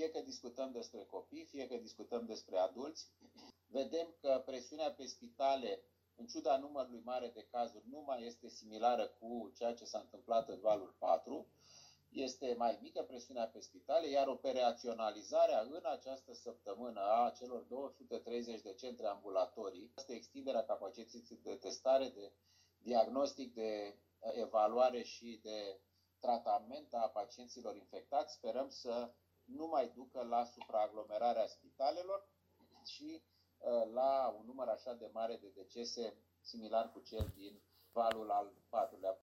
fie că discutăm despre copii, fie că discutăm despre adulți, vedem că presiunea pe spitale, în ciuda numărului mare de cazuri, nu mai este similară cu ceea ce s-a întâmplat în valul 4. Este mai mică presiunea pe spitale, iar operaționalizarea în această săptămână a celor 230 de centre ambulatorii, este extinderea capacității de testare, de diagnostic, de evaluare și de tratament a pacienților infectați, sperăm să nu mai ducă la supraaglomerarea spitalelor și la un număr așa de mare de decese, similar cu cel din valul al 4-lea.